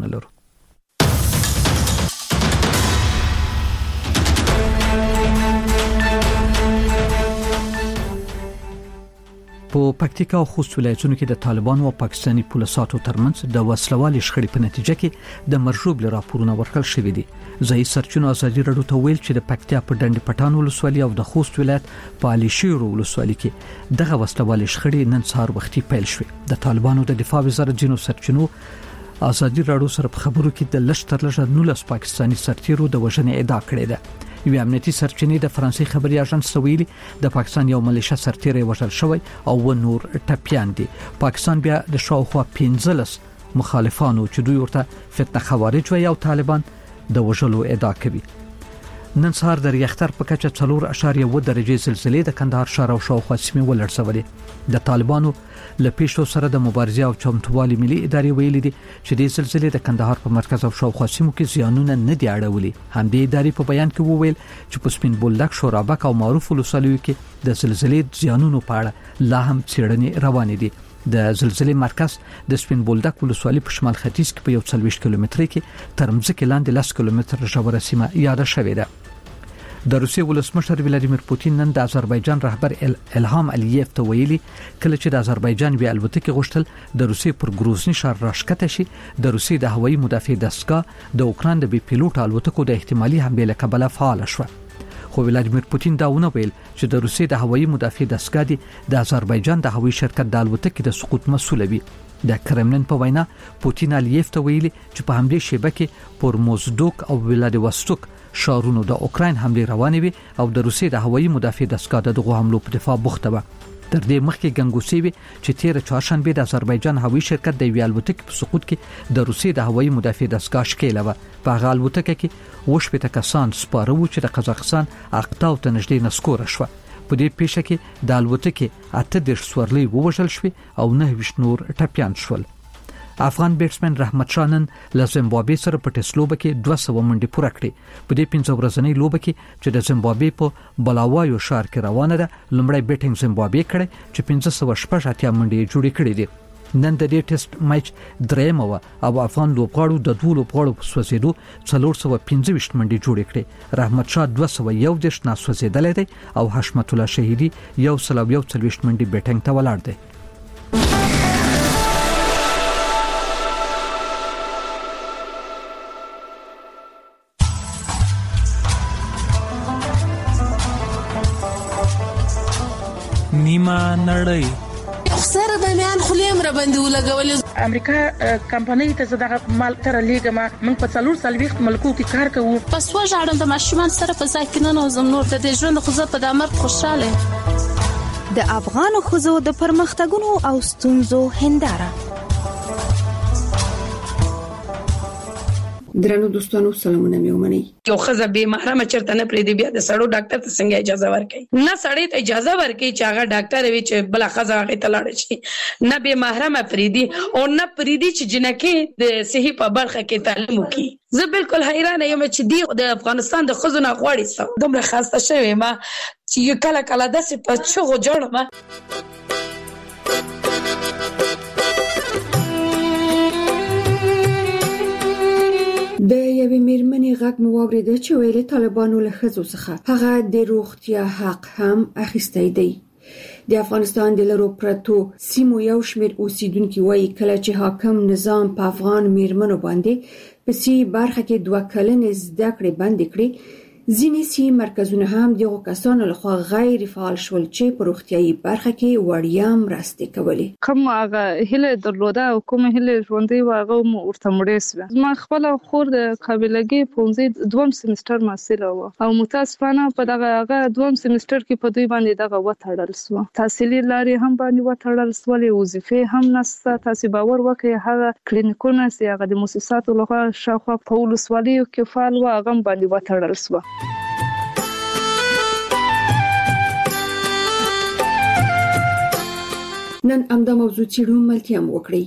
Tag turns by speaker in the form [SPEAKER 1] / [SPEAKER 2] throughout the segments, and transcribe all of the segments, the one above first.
[SPEAKER 1] خبرونه لرو. په پکتیکا او خوست ولایتونو کې د طالبانو او پاکستاني پولیسو ترمنځ د وسلوالي شخړې په نتیجه کې د مرجوب راپورونه ورکړل شوې دي. ځای سرچینو ازادي رادیو ته ویل چې د پکتیا په ډنډ پټان ولسوالۍ او د خوست ولایت په علي شیر ولسوالۍ کې دغه وسلوالي شخړې نن سهار وختي پیل شوې. د طالبانو د دفاع وزارت جنو سرچینو ازادي رادیو سره په خبرو کې د لشتر لږه 19 پاکستاني سرتیرو د وژنې ادعا کړې ده. یو امنیتي سرچینې د فرانسې خبري اژانس ویلي د پاکستان یو ملیشه سرتیری وژل شوی او و نور ټپيان دي. پاکستان بیا د شاوخوا 15 مخالفانو چې دوی ورته فتنه خوارج وي او طالبان د وژلو ادعا کوي. نن سهار د ریختر په کچه 4.1 درجه زلزلې د کندهار ښار او شاوخوا سیمې ولړزولې. د طالبانو له پیښو سره د مبارزې او چمتووالي ملي ادارې ویلي دي چې د زلزلې د کندهار په مرکز او شاوخوا سیمو کې زیانونه نه دي اړولي. همدې ادارې په بیان کې وویل چې په سپین بولدک، شورابک او معروف ولسوالیو کې د زلزلې زیانونو په اړه لا هم څېړنې روانې دي. د زلزلې مرکز د سپین بولدک ولسوالۍ په شمال ختیځ کې په 40 کیلومتر کې تر مځکې لاندې 10 کیلومتر ژوره سیمه یاد شوې ده. د روسیې ولسمشر ولادیمیر پوتین نن د آذربایجان رهبر الهام الیف ته ویلي کله چې د آذربایجان بیا الوتکې غوښتل د روسیې پر گروزني ښار راښکته شي د روسیې د هوایي مدافع دستګاه د اوکران د بي پیلوټ الوتکو د احتمالي حملې له کبله فعال شوه. خو ولادیمیر پوتین دا ونه ویل چې د روسیې د هوایي مدافع دستګاه د آذربایجان د هوایي شرکت د الوتکې د سقوط مسؤل وي. د کرملین په وینا پوتین الیف ته ویلي چې په همدې شیبه کې پر موزدوک او ولادیواستوک شارونو د اوکراین حمله روانې وي او د روسیې د هوایي مدافع دستګاه دغه حملو په دفاع بوخته و. تر دې مخکې ګنګوسي وي چې 13 چهارشنبه د آذربایجان هوایي شرکت د ویالوتک په سقوط کې د روسیې د هوایي مدافع دستګاه شکیله و. په هغه الوتکه کې وشپته کسان سپاره و چې د قزاقستان اقطاو ته نږدې نسکور شو. په دې پیښه کې د الوتکې 8 سورلۍ ووژل شوې او 9 نور ټپيان شول. افغان بیټسمن رحمت شاه نن له زیمبابوې سره په ټیسټ لوبه کې 200 منډې پوره کړې. په دې 15 ورځنۍ لوبه کې چې د زیمبابوې په بلاوایو ښار کې روانه ده لومړی بیټینګ زیمبابوې کړې چې 1580 منډې جوړې کړې دي. نن د دې ټیسټ میچ درېمه و او افغان لوبغاړو د دوه لوبغاړو په سوځېدو 415 منډې جوړې کړې. رحمت شاه 201 ناسوځېدلې دی او حشمت الله شهیدی 141 منډې بیټینګ ته ولاړ دی.
[SPEAKER 2] نیمه نړۍ
[SPEAKER 3] سره د میان خلیم را باندې ولګول.
[SPEAKER 4] امریکا کمپنۍ ته زداغه مال تر لیګما من په 440 ملکو کې کار کوو.
[SPEAKER 3] پس وژاړم د ماشومان سره په ځای کې نه نوزم نور د دې ژوند خو زه په دامر خوشاله.
[SPEAKER 5] د افغان خوځو د پرمختګونو او ستونزو هنداره.
[SPEAKER 6] درنو دوستانو سلامونه مې ومنئ.
[SPEAKER 4] یو خزه به محرم چرته نه پرې دی بیا د سړو ډاکټر ته څنګه اجازه ورکړي؟ نه سړی ته اجازه ورکړي چې هغه ډاکټر وي چې بل خزه هغه ته لاړ شي. نه به محرم پرې دی او نه پرې دی چې جنکه د صحي په برخه کې تعلیم وکړي. زه بالکل حیران یم چې دی د افغانستان د خزو نه غواړي دومره خسته شوی ما چې کله کله داسې په چغو جوړم.
[SPEAKER 6] د یوې میرمنې غږ مو واورېده چې ویلي طالبانو له ښځو څخه هغه د روغتیا حق هم اخیستی دی. د افغانستان د لرو پرتو سیمو یو شمېر اوسیدونکي وایي کله چې حاکم نظام په افغان میرمنو باندې په سی برخه کې 2 کلنې زده کړې بند کړې ځینې سی مرکزونه هم دغه کسانو لخوا غیر فعال شول چې په روغتیايي برخه کې وړیا مرستې کولې.
[SPEAKER 7] کوم هغه هله درلوده او کوم هله ژوندۍ واغه مو ورته مړې سو. ما خپل خور د قابلګي پونځي دوم سمستر محصله و او متاسفانه په دغه دوم سمستر کې په دوی باندې دغه وټړل سو. تحصیلي لارې هم باندې وټړل سو، وظیفه هم نشته. تاسو باور وکړئ هغه کلینیکونه چې هغه د مؤسساتو لخوا شاوخوا په ولسوالیو کې فعال و هغه باندې وټړل سو.
[SPEAKER 6] نن امدا موضوع چیرو ملتیا مو وکړي.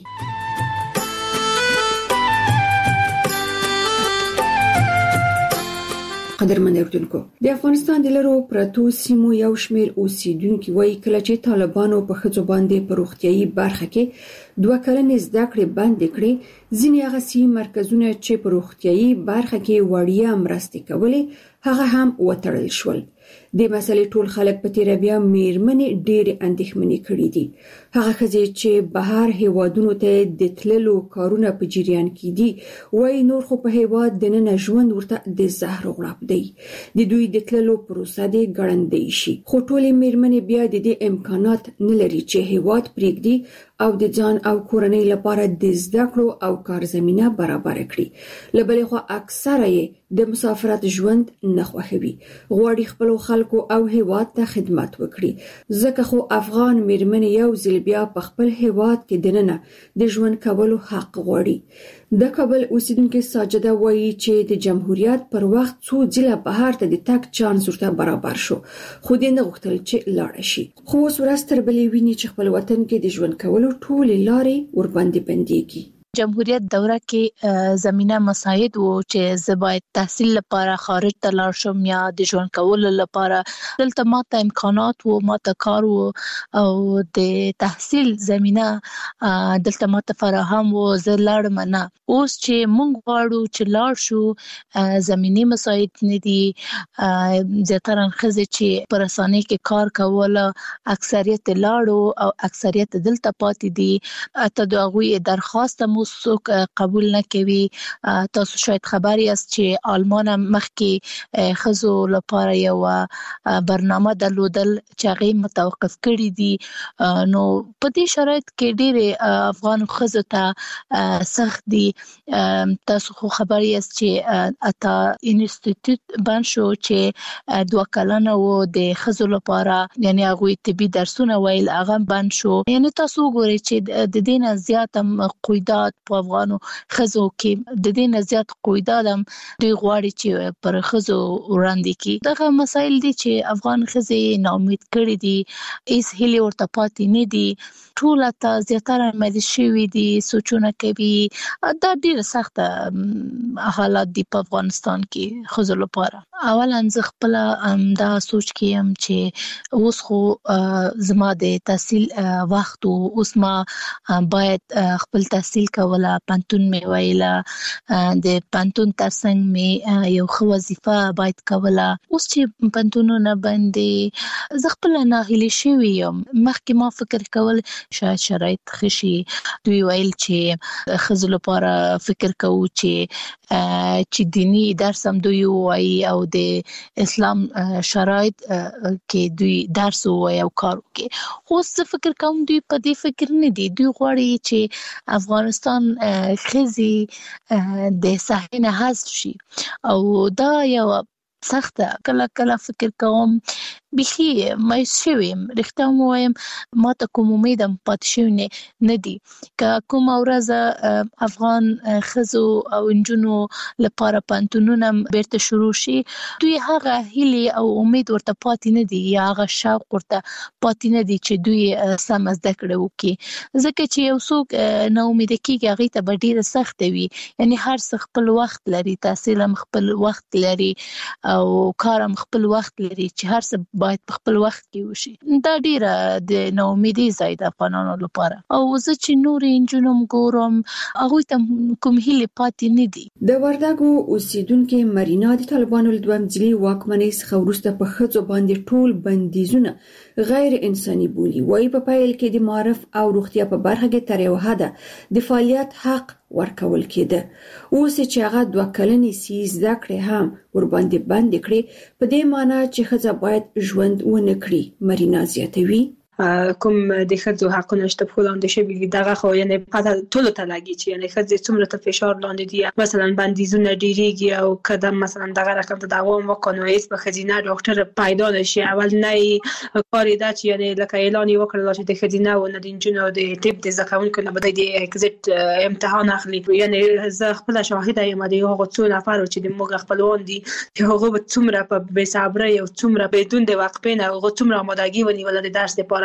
[SPEAKER 6] قدرمن اردوونکو د افغانستان د لرو پرتو سیمو یو شمېر اوسیدونکو وایي کله چې طالبانو په ښځو باندې په روغتیايي برخه کې 2 کلنې زده کړې بند کړې ځینې هغه سیمې مرکزونه چې په روغتيایي برخه کې وړیا مرستې کولې هغه هم وتړل شول. د مسلې ټول خلک په تیر بیا میرمنې ډېر اندېښمنې کړې دي. هغه ښځې چې بهر هیوادونو ته د تللو کارونه په جریان کې دي وایي نور خو په هیواد د نن ژوند ورته د زهر غړپ دی. د دوی د تللو پروسه د ګړندۍ شي خو ټولې میرمنې بیا د دې امکانات نه لري چې هیواد پرېږدي او د ځان او کورنۍ لپاره د زده کړو او کار زمينه برابر کړي. لبلې خو اکثره یې د مسافرت ژوند نه خوښوي، غواړي خپل خلکو او هیواد ته خدمت وکړي. ځکه خو افغان میرمنې یو ځل بیا په خپل هیواد کې دننه د ژوند کولو حق غواړي. د کابل اوسیدونکو ساجده وایي چې د جمهوریت پر وخت څو ځله بهر ته د تک چانس ورته برابر شو خو دې نه غوښتل چې لاړ شي. خو اوس ورځ تر بلې ویني چې خپل وطن کې د ژوند کولو ټولې لارې ورباندې بنديږي.
[SPEAKER 8] جمهوریت دوره کې زمينه مساعد وو چې زه باید تحصیل لپاره خارج ته لاړ شم یا د ژوند کولو لپاره. دلته ماته امکانات وو، ماته کار وو او د تحصیل زمينه دلته ماته فراهم وو. زه لاړم نه. اوس چې مونږ غواړو چې لاړ شو زميني مساعد نه دي. زیاتره ښځې چې پر اسانۍ کې کار کول اکثریت لاړو او اکثریت دلته پاتې دي. ته د هغوی درخواست څوک قبول نه کوي. تاسو شاید خبر یاست چې آلمان مخکې ښځو لپاره یو برنامه درلودل چې هغه متوقف کړی دي. نو په دې شرایط کې ډېر افغان ښځو ته سخت دي. تاسو خو خبر یاست چې اتا انسټیټیوټ بند شو چې 2 کلنه و د ښځو لپاره، یعنی هغه طبي درسونه ویل هغه بند شو. یعنی تاسو وګورئ چې د دې نه زیات قیودات په افغانو ښځو کې د دې نه زیات قیودات هم دوی غواړي چې پر ښځو وړاندې کړي. دغه مسایل دي چې افغان ښځې ناامید کړي دي، هیڅ هیلې ورته پاتې نه دي. ټول ته زیاتره مریض شوي دي، سوچونه کوي. دا ډېر سخت حالات دي په افغانستان کې ښځو لپاره. اولا زه خپل دا سوچ کوم چې اوس خو زما د تحصیل وخت او اوس ما باید خپل تحصیل کوله. پانتون مې ویله، د پانتون ترڅنګ مې یو ښه وظیفه باید کوله. اوس چې پانتونونه باندې زه خپل ناهیلې شوې یم. مخکې ما فکر کول شاید شرایط ښه شي. دوی ویل چې ښځو لپاره فکر کوو چې دینی درس هم دوی وایي او د اسلام شرایط کې دوی درس وایي او کار کوي. خو زه فکر کوم دوی په دې فکر نه دي. دوی غواړي چې افغانستان ښځې د ساحې نه حذف شي او دا یو سخت. کله فکر کوم بخي مې شوم، رښتیا وایم ما ته کوم امید هم پاتې شوی نه دي. که کوم ورځ افغان ښځو او انجونو لپاره پانتونونه بیرته شروع شي، دوی هغه هیلې او امید ورته پاتې نه دي یا هغه شوق ورته پاتې نه دي چې دوی سم زده کړه وکړي. ځکه چې یو څوک نا امید کېږي هغې ته به ډېره سخته وي. یعنی هر څه خپل وخت لري، تحصیل هم خپل وخت لري او کار هم خپل وخت لري چې هر څه باید په خپل وخت کې وشي. دا ډیره د ناامیدۍ ځای د افغانانو لپاره. او زه چې نورې نجونې ګورم هغوی ته کوم هیلې پاتې نه دي.
[SPEAKER 6] د وردګو اوسیدونکو مرینا د طالبانو له دویم ځلي واکمنۍ څخه وروسته په ښځو باندې ټول بندیزونه غیر انساني بولي. وایي په پیل کې د معرف او روغتیا په برخه کې تر یو حده د فعالیت حق ورکول کېده. اوس چې هغه 2 کلنې سي زده کړې هم ورباندې بند کړي، په دې معنی چې ښځه باید ژوند ونه کړي. مرینا زیاتوي
[SPEAKER 9] کوم د ښځو حقونه شته په وړاندې شوي دي دغه خو یعنی پته ټولو ته لګي چې یعنی ښځې څومره ته فشار لاندې دي. مثلا بندیزونه ډیریږي او کله مثلا دغه رقم ته دوام وکړو هیڅ به ښځینه ډاکټر پیدا نشي. اول نه کار دا چې یعنی لکه اعلان وکړل چې د ښځینه او د انجونو د طب د زده کوونکو نه بده د اگزیت امتحان اخلي. یعنی زه خپل شاهد یم د یو غوڅو نفر چې د موږ خپلوان دي چې هغه څومره په بې صبرۍ او څومره بدون د وقفې نه هغه څومره آمادګي ونیول د درس لپاره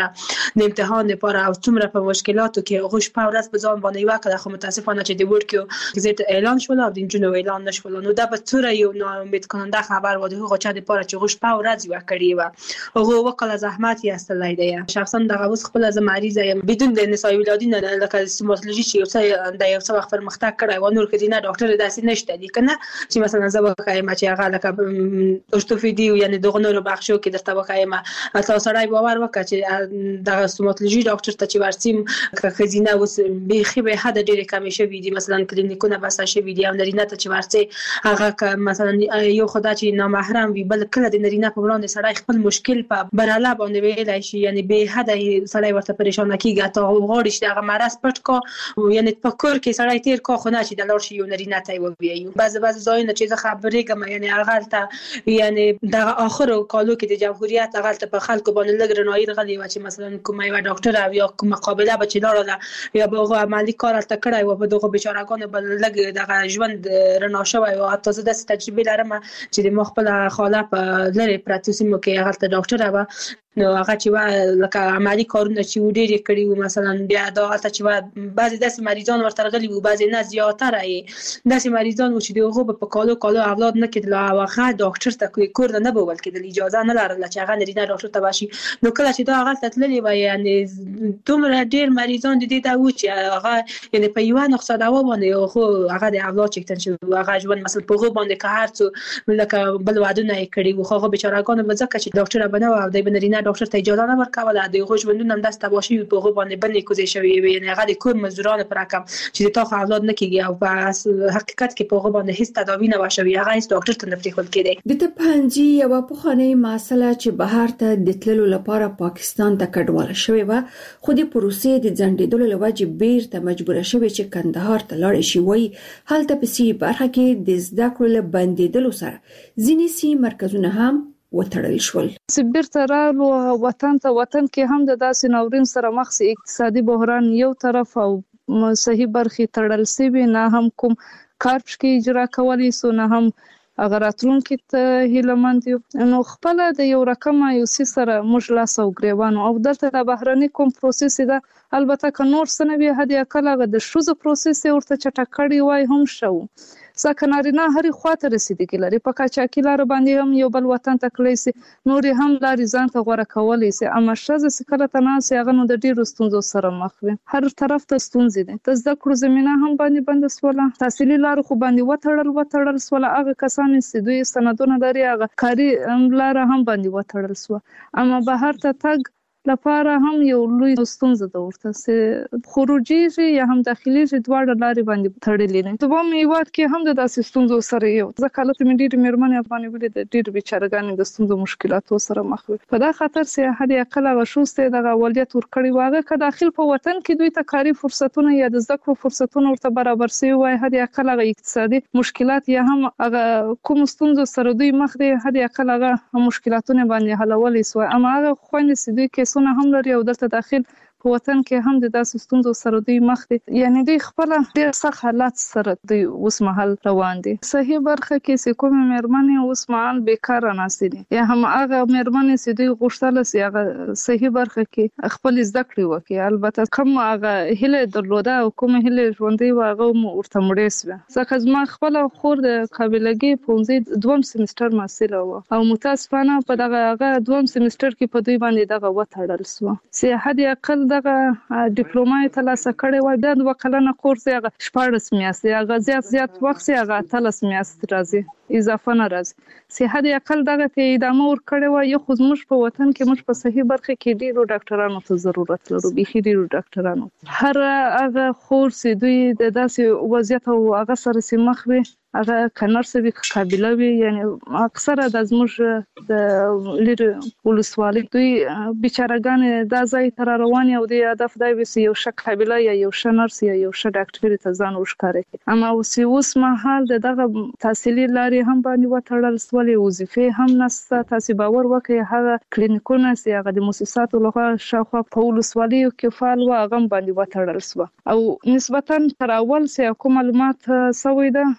[SPEAKER 9] لپاره د امتحان لپاره او څومره په مشکلاتو کې غوښ په ورځ په ځان باندې وکړه خو متاسفانه چې د ورکو زیات اعلان شول او د جنو اعلان نشول نو دا به څوره یو ناامید کننده خبر و د هغه چا لپاره چې غوښ په ورځ وکړي و هغه وکړه زحمت یې استلای دی شخصا دغه اوس خپل از مریض یم بدون د نسای ولادي نه لکه سیماتولوژي چې یو څه د یو څه وخت پرمختګ کړی و نور کدي نه ډاکټر داسې نشته دي کنه چې مثلا زه وایم چې هغه لکه اورتوپیدي یعنی دغه نور بخشو کې درته وایم تاسو سره باور وکړه چې د سیماتولوژي ډاکټر ته چې ورسیم خزینه اوس به خبره حد ډېر کم شوی دي مثلا کلینیکونه بس شوی دي او نرینه ته چې ورسي هغه مثلا یو خدای چې نامحرم وي بل کله د نرینه په وړاندې سړی خپل مشکل په براله باندې ویلای شي یعنی به حد سړی ورته پریشان کیږي ته غوړي چې هغه مرز پټ کو یعنی په کور کې سړی تیر کو خو نه چې د لور شي یو نرینه ته وي بعض ځایونه چې خبرې کوم یعنی هغه ته یعنی د اخر کالو کې د جمهوریت هغه ته په خلکو باندې لګ رنایي غلي و چې مثلا کومه یو ډاکټر او یا کومه مقابله به چې لاړه یا به عملی کار تل کړای و په دغه بیچارهګانو بل لګ دغه ژوند رڼا شوی او تاسو د تجربه لرم چې د مخبل خاله په لری پراتوسیمو کې هغه ته ډاکټر و نو هغه چې لکه عملی کارونه چې ډېر کړي وو مثلا بیا دا حالت چې بعضی داسې مریضان ورته غلي وو بعضی نه زیاتره داسې مریضان وو چې دغه په کالو اولاد نه کېدل او هغه ډاکټر ته کور نه بول کېدل اجازه نه لرله چې هغه نرینه ډاکټر ته واشي نو کله چې دا هغه تللی و یعنی دومره ډېر مریضان دي دا و چې هغه یعنی په یو نقصه دوا باندې خو هغه د اولاد چکتن چې هغه ژوند مثلا په غو باندې که هر څو لکه بل وعدونه کړي وو خو بیچارهګانو به ځکه چې ډاکټر بنو او د بنرینه ډاکټر ته اجازه نه ورکوله د غوښ ژوندونه هم داسته باشي په غو باندې بنې کوزي شوی یعنی هغه د کور مزدوران پر رقم چې تا خو اولاد نه کیږي او په حقیقت کې په غو باندې هیڅ تداوی نه وشوي هغه هیڅ ډاکټر ته نه پریښول کېده
[SPEAKER 6] د تپانجی یو پخوانی مسله چې بهر ته د تللو لپاره پاکستان ته کډواله شوې و خو د پروسې د ځنډېدلو لوجه بیرته مجبور شوې چې کندهار ته لاړ شي وای هلته په سی برخه کې د زده کړو بندیدلو سره ځینې سی مرکزونه هم وتړل شول
[SPEAKER 7] سبیر ترالو وطن کې هم د داسې ناورین سره مخ سي اقتصادي بحران یو طرف او صحیح برخي تړل سی نه هم کوم کار کې اجرا کولی سو نه هم اگر اتلونکو ته هیلمند نو خپل د یو رقم یو سره موږ لاس او غریوان او دلته د بهرني کوم پروسس ده البته ک نور سنوي هدي کله د شوزو پروسس ورته چټکړی وای هم شو سکنارینه هرې خواته رسیدګي لري په کاچاکي لار باندې هم یو بل وطن ته کلی سي نور هم لارې ځان ته غوړه کولای سي اما شزه سکله تناسي هغه نو د ډیرو ستونزو سره مخ وي هر طرف ته ستونزې دي د زده کړو زمينه هم باندې بند سواله تحصیلي لار خو باندې وتړل سواله هغه کسان چې دوی سندونه لري هغه کاری لار هم باندې وتړل سو اما بهر ته تګ لپاره هم یو لوی ستونزه ده ورته چې خروجي یا هم داخلي دواړه لارې باندې تړلې نه ته هم یوات کې هم د داسې ستونزو سره یو ځکه چې ډېر مېرمنې افغاني ولې د ډېر بیچارهګانې د ستونزو مشکلاتو سره مخ وي په دا خاطر چې هدي اقل غشوسته د اولویت ورکړي واغه که داخل په وطن کې دوی ته کاري فرصتونه یا د زده کړو فرصتونه ورته برابر شي وای هدي اقل اقتصادي مشکلات یا هم هغه کوم ستونزو سره دوی مخ دي هدي اقل هغه مشکلاتونه باندې حلول شي اما هغه خويند سي دوی کې سونه هم لري او دلته داخل په وطن کې هم د داسې ستونزو سره دوی مخ دي یعنی دوی خپل ډېر سخت حالات سره دوی اوس مهال روان دي صحیح برخه کې کوم مېرمنې اوس مهال بیکاره ناسي دي یا هم هغه مېرمنې چې دوی غوښتل سي هغه صحیح برخه کې خپل زده کړې وکړي البته کوم هغه هله درلوده او کوم هله ژوندۍ واغه ورته مړې سوه ځکه زما خپل خور د قابلګي پونځي دوم سیمستر محصل او متاسفانه په دغه دوم سیمستر کې په دوی باندې دغه وتړل سو سي هدي اقل دغه ډیپلومای ترلاسه کړې و د وکلانه کورس هغه 14 میاشتې هغه زیات وخت هغه 13 میاشتې راځي اضافه نه راځي صحت اقل دغه ته ادامه ور کړې و یو خو موږ په وطن کې موږ په صحیح برخه کې ډیرو ډاکټرانو ته ضرورت لرو به ډیرو ډاکټرانو هر هغه خورس دوی د داسې وضعیت او هغه سره سیمخ وي هغه کنارسوي قابلیت وي یعنی اکثره د زموږ د لری ولسوالۍ دوی بیچارهګان د ځای تر رواني او د هدف دی وسی یو شک قابلیت یا یو شنرس یا یو ش ډاکټر ته ځان وښکاره اما اوس مهال دغه تحصیلي لارې هم باندې وتړل سولې وظیفه هم نسته تاسو باور وکړئ هغه کلینیکونه چې هغه د مؤسساتو لخوا شاوخوا په ولسوالیو کې فعال و هغه باندې وتړل سو او نسبتا تر اول سه کوم معلومات سوي ده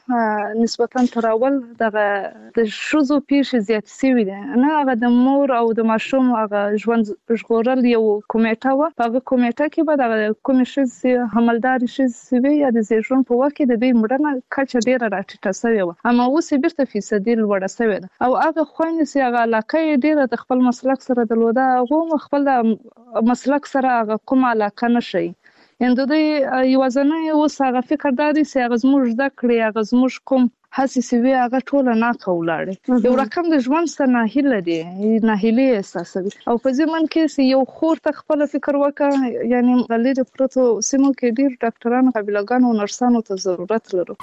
[SPEAKER 7] نسبتا تراول دغه د شوزو پیښې زیات سوي دي نه هغه د مور او د ماشوم هغه ژوند ژغورل یو کمیټه و هغه کمیټه کې به د کومشز حملدار شي یا د زیږون په وخت د دې مړنه کچه ډیره راټیټه شوې و اما اوس بیرته فیصدي لوړه شوې ده او هغه خويندې چې هغه علاقه ډیره د خپل مسلک سره درلوده هغه خپل مسلک سره هغه کوم علاقه نشي اند دوی یوازنه اوس هغه فکر دادي چې هغه زموږ د کړی هغه زموږ کوم حساسي هغه ټول نه کولاړي یو رقم د ژوند سره ناهیله دي ناهیلي احساسوي او په ځمن کې یو خور ته خپل فکر وکړه یعنی غلې پروتو سیمو کې ډیر ډاکټرانو قابلګانو او نرسانو ته ضرورت لرو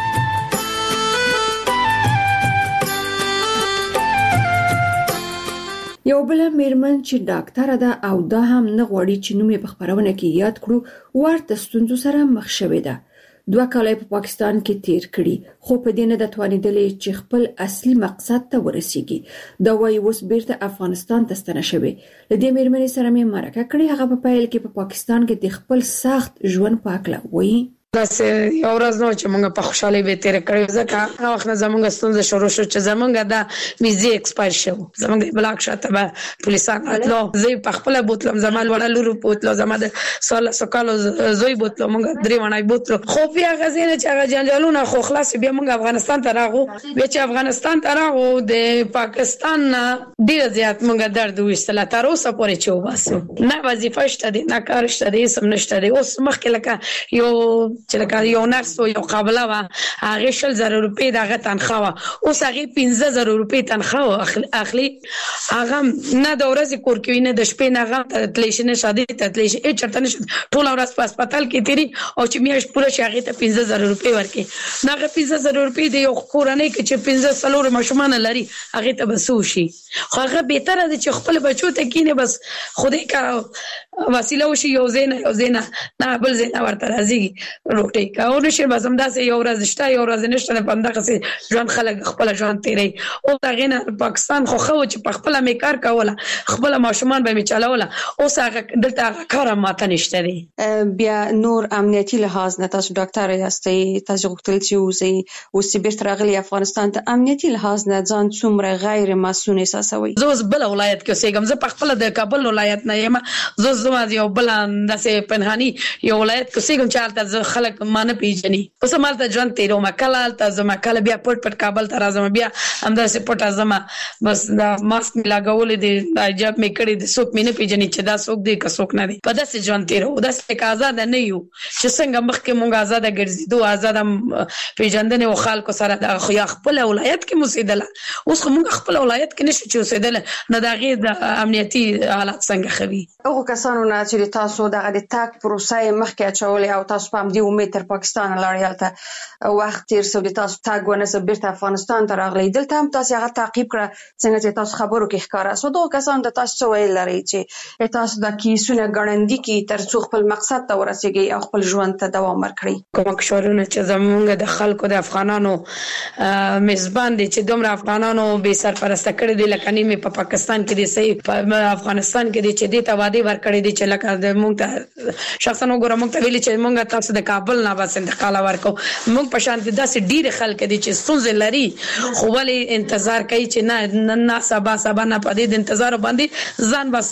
[SPEAKER 6] یو بل میرمن چې ډاکټر ده او دا هم نه غواړي چې نوم یې په خبرونه کې یاد کړو ورته ستونزو سره مخ شوې ده 2 کال په پاکستان کې تیر کړي خو په دې نه د توانیدلې چې خپل اصلي مقصد ته ورسیږي دا وايي اوس بیرته افغانستان ته ستنه شوی لدې میرمنې سره مې مرکه کړې هغه په پیل کې په پاکستان کې د خپل سخت ژوند په اړه وایي
[SPEAKER 4] داسې یو ورځ نو چې موږ په خوشحالي به تیر کړو ځکه هغه وخت زمونږ ستونزه شروع شو چې زمونږ د ویزه ایکسپایر شو زمونږ بلاک شاته به پولیسان اتلو زه په خپل بوتلم زمال وړل لور بوتلو زما د سوالو زوی بوتلو موږ درې ونای بوتلو خو بیا غزینه چې هغه جنجالونه خو خلاص بیا موږ افغانستان ته راغو بیا چې افغانستان ته راغو د پاکستان ډیر زیات موږ درد وښتل تر اوسه پورې چې وباسو نه وظیفه شته دي نه کار شته دي سم نشته دي اوس مخکې لکه یو چې لکه یو نرس او یو قابله وا هغه 100,000 روپۍ دغه تنخواه وا اوس هغه 15,000 روپۍ تنخواه اخلي هغه نه د ورځې کور کې نه د شپې نه هغه تلېشنه شادي ته تلېش چرته نشه ټول ورځ په هسپتال کې تیری او چې میاش پوره شي هغه ته 15,000 روپۍ ورکي نه هغه 15,000 روپۍ د یو کورنۍ کې چې 15 ماشومان لري هغه ته بسو شي خو هغه به تر د چې خپل بچو ته کینه بس خدای کا وسیله وشي یو زینا نه بل زینا ورته راځي روټي کاونه شي بزم داسې یو ورځ شته یو ورځ نشته په همدغه سي ژوند خلک خپل ژوند تیری او دغه نه پاکستان خو چې په خپل میکار کوله خپل ماشومان به میچلوله اوس هغه دلته کار ماته نشته دی
[SPEAKER 10] بیا نور امنیتي لحاظ نه تاسو ډاکټر یاستئ تاسو غوښتل چې اوسئ اوس بیرته راغلی افغانستان ته امنیتي لحاظ نه ځان څومره غیر مسؤل احساسوي
[SPEAKER 4] زه بل ولایت کې اوسېږم زه په خپل د کابل ولایت نه یم زه یو بل داسې پنهاني یو ولایت کې اوسېږم چې هلته خلک مانه پیژني اوس مالته ژوند تیرو مکل هلته زما کله بیا پټ کابل ته راځم بیا همداسې پټه زما بس دا ماسک مې لګولې دي دا حجاب مې کړی د څوک مې نه پیژني چې دا څوک دی که څوک نه دی په داسې ژوند تیرو داسې آزاد نه یو چې څنګه مخکې مونږ آزاد ګرځېدو آزاد پیژندنې او خلکو سره د خو خپل ولایت کې اوسېدل اوس موږ خپل ولایت کې نشو چې اوسېدل نه دغه د امنیتي حالات څنګه خوي
[SPEAKER 10] هغه کسانو نه چې تاسو دغه د تاک پروسه مخکې چولې او تاسو په دې امید تر پاکستان لاړ ته وخت تیر سو د تاسو تاګ ونه بیرته افغانستان ته راغلی دلته هم تاسو هغه تعقیب کړه څنګه چې تاسو خبرو کې ښکارا سو دوه کسان د تاسو ویل لري چې تاسو د کیسونه غړندې کې تر څو خپل مقصد ته ورسیږي او خپل ژوند ته دوام ورکړي
[SPEAKER 4] کوم کشورونه چې زمونږ د خلکو د افغانانو میزبان دي چې دومره افغانانو به سرپرست کړي دي لکه نیمه په پاکستان کې دي صحیح په افغانستان کې دي چې د توادي ورکړي دي چې لکه د مونږ ته شخصا وګورم مونږ ته ویلي چې مونږ تاسو د کابل نه بس انتقال ورکو مونږ په شان داسې ډیر خلک دي چې ستونزې لري خو ولې انتظار کوي چې نه سبا نه پدې د انتظار باندې ځان بس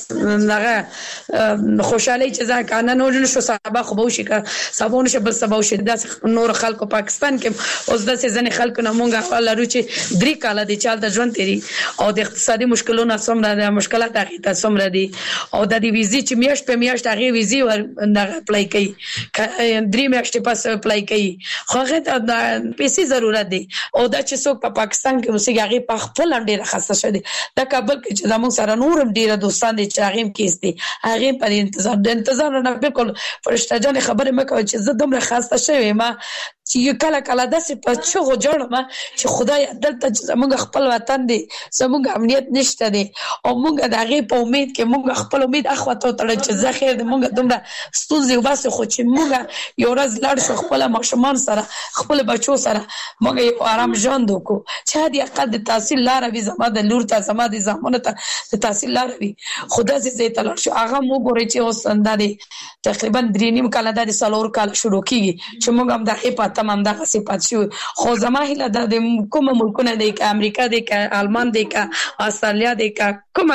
[SPEAKER 4] هغه خوشاله چې ځکه نه نور نشو سبا خو به شي که سبا نشه بل سبا شي داسې نور خلکو پاکستان کې اوس داسې ځنې خلکو نه مونږ لرو چې 3 کال دي چال د ژوند تیری او د اقتصادي مشکلونو سمره د مشکلات هغه سمره دي او د دې ویزې چې میاشت په میاشت هغه ویزې ور اپلای کوي 3 میاشتې پس اپلای کوي خو هغه ته د پیسې ضرورت دي او دا چې څوک په پاکستان کې اوسېږي هغه په خپل ډېر خاصه شوی دی د کابل کې چې زموږ سره نورم ډېر دوستان دي چې هغه کیس دي هغه په انتظار نه بالکل فرشته جان خبره مکه چې زه دومره خاصه شوی ما چې کله کله داسې په چغو جوړم چې خدای دلته زموږ خپل وطن دی زموږ امنیت نشته دی او موږ د هغه په امید کې موږ خپل امید اخوته تر چې زه خیر موږ دومره ستونزې وباسه خو چې موږ یو ورځ لاړ شو خپل ماشومان سره خپل بچو سره موږ یو آرام ژوند وکړو چې دې اقل د تحصیل لار وي زما د لور ته زما د زامنو ته د تحصیل لار وي خدا دې تلل شو هغه موږ ګورې چې اوس اندازې تقریبا 3.5 کال د سالور کال شروع کیږي چې موږ هم د هپاتا ماته هم دغه صفات شو. خو زما هیله ده د کومه ملکونه دی که امریکا دی که آلمان دی که استرالیا دی که کومه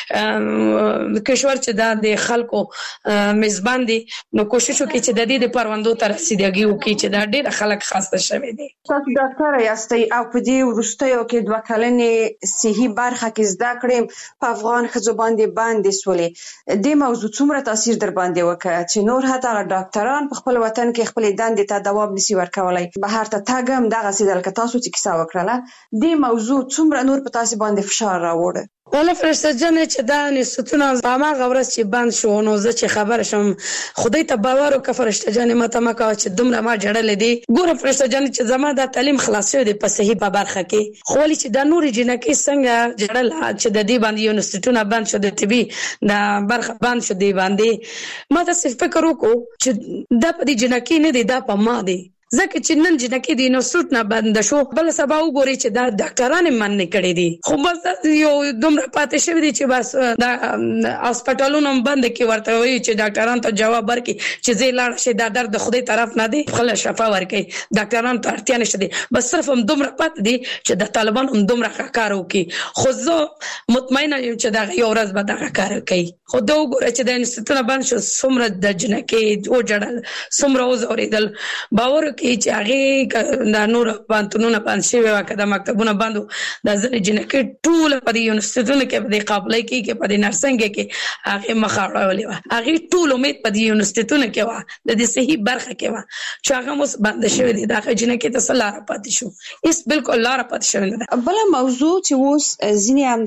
[SPEAKER 4] کشور چې د خلکو میزبان دي نو کوشش وکړي چې د دې د پروندو تر رسیدګي وکړي چې دا ډېر خلک خاصه شوی دي.
[SPEAKER 10] تاسو ډاکټر یاستئ او په دې وروستیو کې 2 کلنې صحي برخه کې زده کړې په افغان ښځو باندې سولې د موضوع څومره تاثیر در باندې وکړ چې نور حتی ډاکټران په خپل وطن کې خپل دندې ته دوام نشي ورکولای. بهر ته تاګم دغه سیدل که تاسو چې کیسه وکړه د موضوع څومره نور په تاسو باندې فشار راوړ؟
[SPEAKER 4] ولا فرشته جنې چې دا نسبتونه په ما غورس چې بند شو نو زه چې خبر شم خدای ته باور وکړه فرشته جنې ماته ما کا چې دومره ما جړلې دي. ګوره فرشته جنې چې زما د تعلیم خلاص شوی دی په صحیح په برخه کې خو ولې چې د نور جنکې څنګه جړل چې د دې باندې یونیورسيټونه بند شو د طبي د برخه بند شو دی باندې ما ته فکر وکړو چې دا په دې جنکې نه دی دا په ما دی ځکه چې نن جنکې د یونیورسيټ نه بند شو بل سبا وګوري چې دا ډاکټرانه من نه کړي دي خو بس یو دومره پاتې شوی دي چې بس دا هسپتالونو بند کې ورته وي چې ډاکټران ته جواب ورکړي چې زه لاړ شي دا درد خدای طرف نه دی خل شفا ورکړي ډاکټران ته اړتیا نشته دي بس صرف هم دومره پاتې دي چې د طالبان هم دومره کار وکړي. خو زه مطمئنه یم چې دا یو ورځ به دا کار کوي. خو دا وګوره چې د یونیورسيټونو بند شو څومره د جنکې او جړل څومره وزوریدل باور چې هغه د نور پانتونونه باندې شوی وکړه د مکتبونه باندې د ځنې جنکې ټول په یونیورسيټونو کې د قابلۍ کې په نرسنګ کې هغه مخاړولې و هغه ټول امید په یونیورسيټونو کې و د دې صحیح برخه کې و چې هغه مس باندې شوی دی د جنکې ته سلاره پاتې شو هیڅ بالکل لاره پاتې شوی نه.
[SPEAKER 10] بل موضوع چې اوس ځینې هم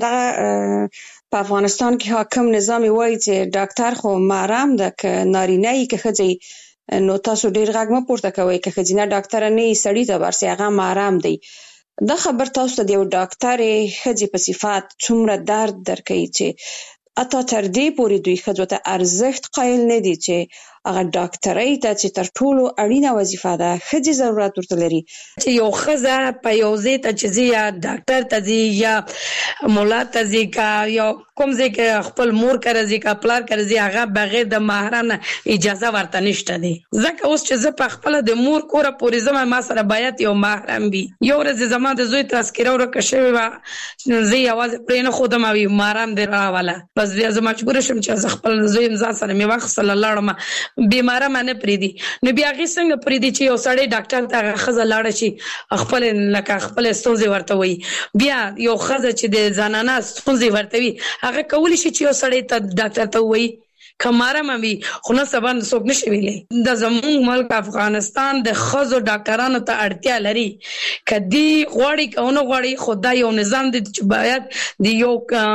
[SPEAKER 10] د په افغانستان کې حاکم نظام وایي چې ډاکټر خو محرم ده که نارینه یې که ښځه نو تاسو ډیر غږ مه پورته کوئ که ښځینه ډاکټره نه سړی ته ورسي هغه محرم دی. دا خبر تاسو ته د یو ډاکټر ښځې په صفات څومره درد درکوي چې اته تر دې پورې دوی ښځو ته ارزښت قایل نه دي چې هغه ډاکټرۍ ته چې تر ټولو اړینه وظیفه ده ښځې ضرورت ورته لري
[SPEAKER 4] چې یو ښځه په یو ځای ته چې ځي یا ډاکټر ته ځي یا مولا ته ځي که یا کوم ځای کې خپل مور کره ځي که پلار کره ځي هغه بغیر د محرم نه اجازه ورته نشته دی. ځکه اوس چې زه په خپله د مور کوره پورې ځم ما سره باید یو محرم وي. یو ورځ زما د زوی تذکره ورکه شوې وه زه یوازې پرې نه ښودم او محرم دې راوله بس بیا زه مجبوره شم چې زه خپل زوی ځان سره مې واخیستله لاړم بیماره مانه پرېږدي نو بیا هغې څنګه پرېږدي چې یو سړی ډاکټر ته هغه ښځه لاړه شي خپل لکه خپل ستونزې ورته وایي بیا یو ښځه چې د زنانه ستونزې ورته وي هغه کولی شي چې یو سړی ته ډاکټر ته ووایي کماره مې خو نه سبا څوک نشي ویلي. د زموږ ملک افغانستان د ښځو ډاکټرانو ته اړتیا لري کدي غواړي که ونه غواړي خو دا یو نظام دی چې باید د یو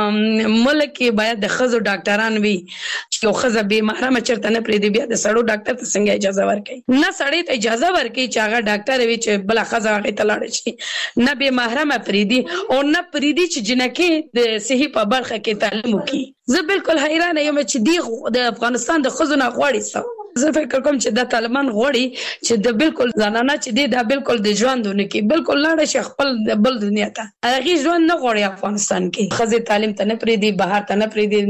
[SPEAKER 4] ملک کې باید د ښځو ډاکټران وي چې یو ښځه بې محرمه چېرته نه پرېږدي بیا د سړو ډاکټر ته څنګه اجازه ورکوي نه سړی ته اجازه ورکوي چې هغه ډاکټر وي چې بله ښځه هغې ته لاړه شي نه بې محرمه پرېږدي او نه پرېږدي چې جنکې د صحي په برخه کې تعلیم وکړي. زه بالکل حیرانه یم چې دی د افغانستان د ښځو نه غواړي څه زه فکر کوم چې د طالبان غواړي چې د بالکل زنانه چې دی دا بالکل د ژوند ونه کې بالکل لاړه شي خپل بل دنیا ته هغې ژوند نه غواړي افغانستان کې ښځې تعلیم ته نه پرېږدي بهر ته نه پرېږدي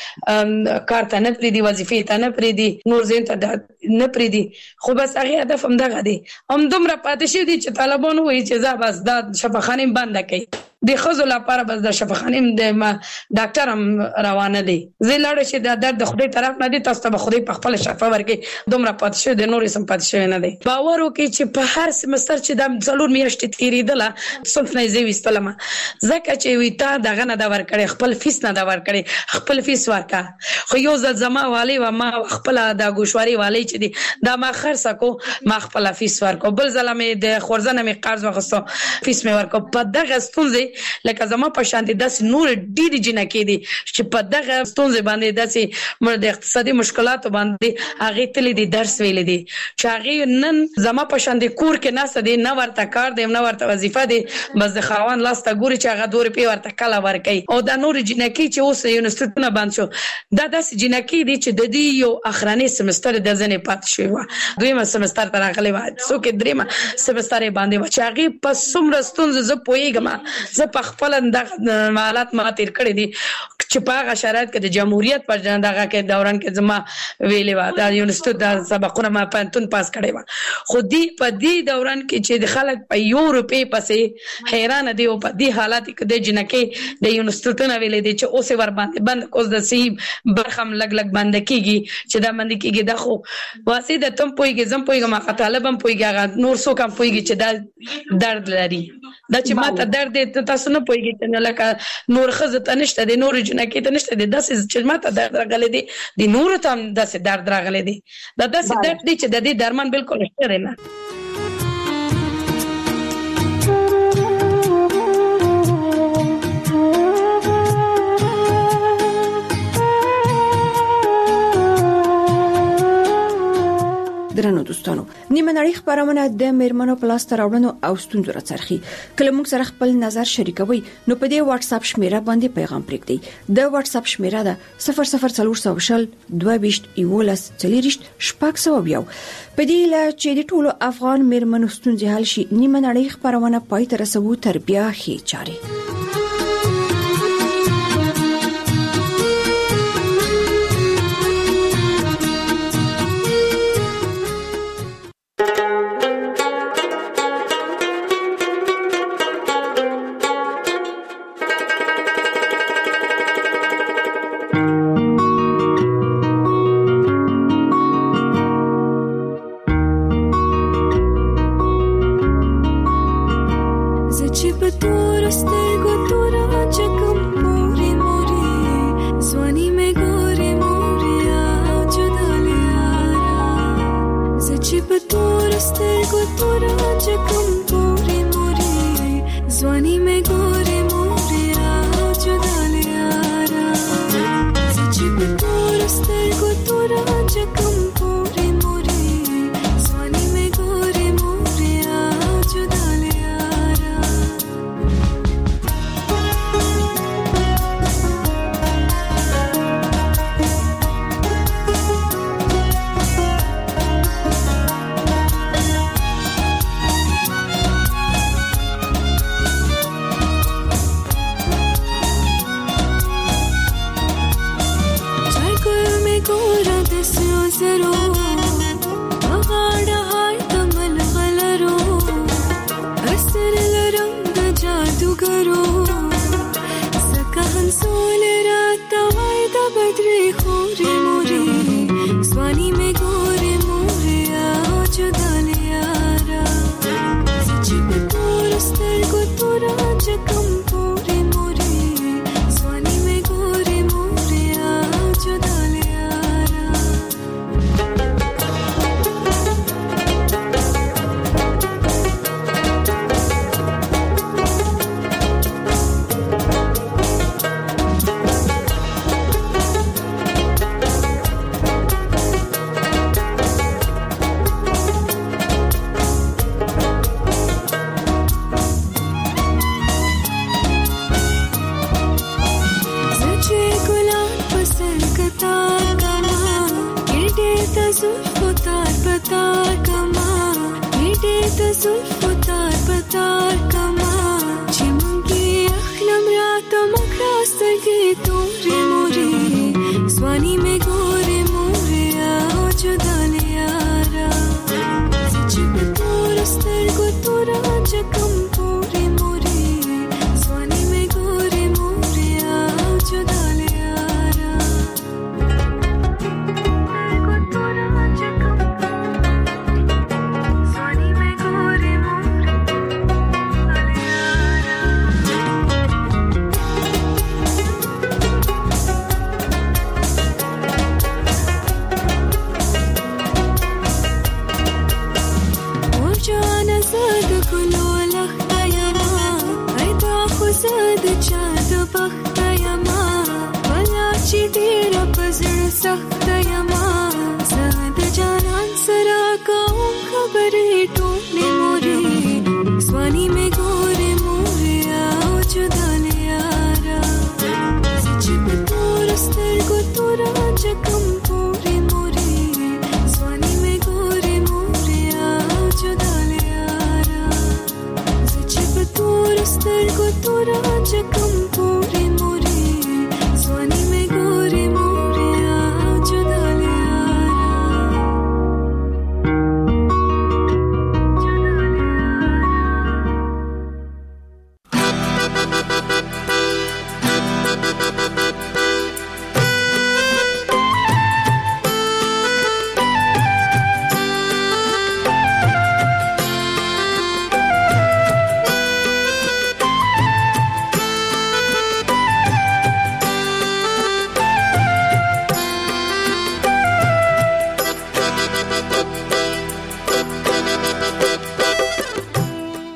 [SPEAKER 4] نو کار ته نه پرېږدي وظیفې ته نه پرېږدي نور ځایونو ته نه پرېږدي خو بس هغې هدف همدغه دی همدومره پاتې شوي دي چې طالبان وایي چې زه بس دا شفاخانې بنده کوي د ښځو لپاره بس د شفاخانې د ډاکټر هم روانه دی زه لاړه چې دا درد د خدای طرف نه دی تاسو ته به خدای په خپله شفا ورکړي دومره پاتې شوی دی نور هېڅ هم پاتې شوی نه دی. باور وکړئ چې په هر سمستر چې دا 4 میاشتې تېرېدله صنف نه یې زه ویستلم ځکه چې وي تا دغه نه ده ورکړی خپل فیس نه ده ورکړی خپل فیس ورکړه خو یو ځل زما والی وه ما خپله د ګوشواري والی چې دی دا ما خرڅه کو ما خپله فیس ورکړو بل ځله مې د خورزه نه مې قرض واخیستو فیس مې ورکړو په دغه ستونزې لکه زما په شان دي داسې نور ډېرې جنکې دي چې په دغه ستونزې باندې داسې د اقتصادي مشکلاتو باندې هغې تللی دي درس ویلی دي چې هغې نن زما په شان دي کور کې ناسته دي نه ورته کار دی نه ورته وظیفه دی بس د خاوند لاس ته ګوري چې هغه 2 روپۍ ورته کله ورکوي او دا نورې جنکې چې اوس یونیورسيټونه بند شو دا داسې جنکې دي چې د دې یو اخرنی سمستر د ځنې پاتې شوې وه دویمه سمستر ته راغلې وه څوک یې درېیمه سمستر یې باندې وه چې هغې په څومره ستونزو زه پوهېږم زه په خپله دغه حالات ما تېر کړي دي چې په هغه شرایط کې د جمهوریت پر دغه کې دوران کې زما ویلې و دا یونیورسيټي د سبقونه ما پانتون پاس کړی و خو دې په دې دوران کې چې د خلک په یورپی پسې حیران دي او په دې حالات کې د جنکه د یونیورسيټي نه ویلې دي چې اوسه ور باندې بند کوز د سی برخم لګ بند کیږي چې دا بند کیږي د خو واسه د تم پويږي زم پويګه ما طالبم پويګه نور سو کم پويږي چې دا درد لري دا چې ماته درد تاسو نه پويږي چې لکه نور خزه تنشته د نور جنکه تنشته د داسې چې ماته درد راغلي دي د نور ته داسې درد راغلي دي دا داسې درد دي چې د دې درمان بالکل نشته نه
[SPEAKER 6] درنو دوستانو نیمه نړۍ خبرونه د میرمنو پلاس تراوړنو او ستونزو راڅرخي کله موږ سره خپل نظر شریکوي نو په دې واتس اپ شمیره باندې پیغام پرېږدئ د واتس اپ شمیره ده 0040 22 11 40 شپږ سو بیا په دې لا چې د ټولو افغان میرمنو ستونزې حل شي نیمه نړۍ خبرونه پای ته رسوي تربیه هي چاري
[SPEAKER 11] سترګو تور چکم